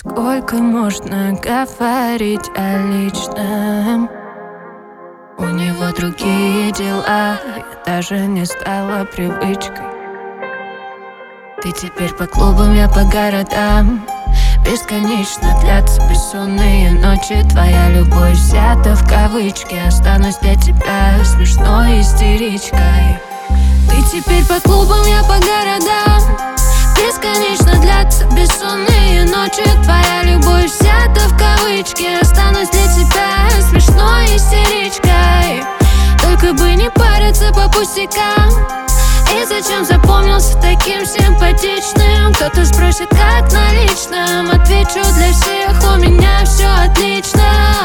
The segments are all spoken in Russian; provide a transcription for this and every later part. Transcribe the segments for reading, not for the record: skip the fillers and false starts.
Сколько можно говорить о личном? У него другие дела, я даже не стала привычкой. Ты теперь по клубам, я по городам. Бесконечно длятся бессонные ночи. Твоя любовь взята в кавычки. Останусь для тебя смешной истеричкой. Ты теперь по клубам, я по городам. Бесконечно длятся бессонные ночи. Твоя любовь взята в кавычки. Останусь для тебя смешной истеричкой. Только бы не париться по пустякам. И зачем запомнился таким симпатичным? Кто-то спросит, как на личном. Отвечу, для всех у меня все отлично.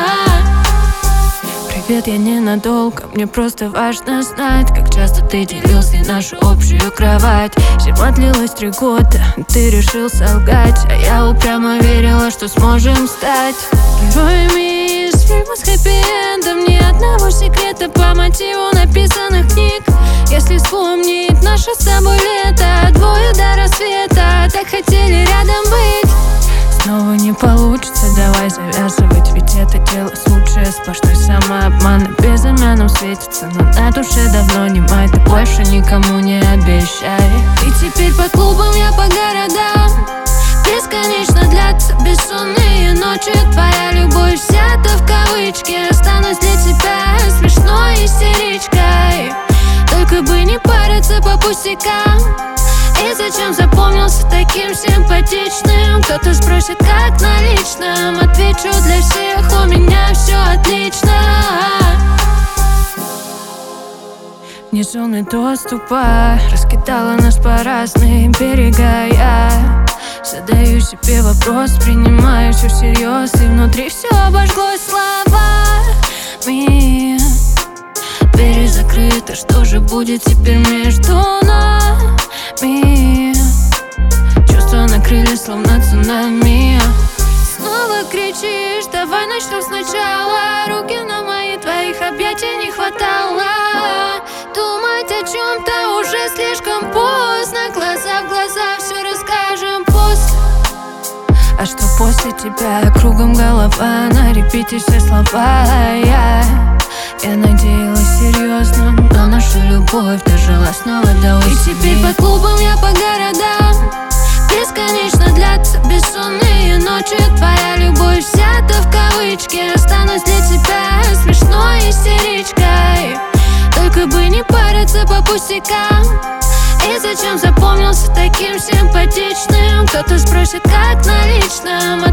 Привет, я ненадолго, мне просто важно знать, как часто ты делил с ней нашу общую кровать. Зима длилась 3 года, ты решил солгать, а я упрямо верила, что сможем стать героями из фильма с хэппи-эндом. Ни одного секрета по мотиву написанных книг. Если вспомнить наше с тобой лето, 2 до рассвета, так хотели рядом быть. Снова не получится, давай завязывать, ведь это дело случая. Сплошной самообман на безымянном светится, но на душе давно не май. Ты больше никому не обещай. И теперь по клубам, я по городам. Бесконечно длятся бессонные ночи. Твоя любовь взята в кавычки. Останусь для тебя смешной истеричкой. Только бы не париться по пустякам. И зачем запомнился таким симпатичным? Кто-то спросит, как на личном. Отвечу, для всех у меня все отлично. Вне зоны доступа раскидала нас по разным берегам. Я задаю себе вопрос, принимаю все всерьез, и внутри все обожглось словами. Двери закрыты, что же будет теперь между нами? Чувства накрыли, словно цунами. Снова кричишь, давай начнем сначала. Руки на мои, твоих объятий не хватало. Думать о чем-то уже слишком поздно. Глаза в глаза, все расскажем после. А что после тебя? Кругом голова, на репите все слова. Я надеялась серьезно, но наша любовь дожила снова до осени. И теперь по клубам, я по городам. Бесконечно длятся бессонные ночи. Твоя любовь взята в кавычки. Останусь для тебя смешной истеричкой. Только бы не париться по пустякам. И зачем запомнился таким симпатичным? Кто-то спросит, как на личном.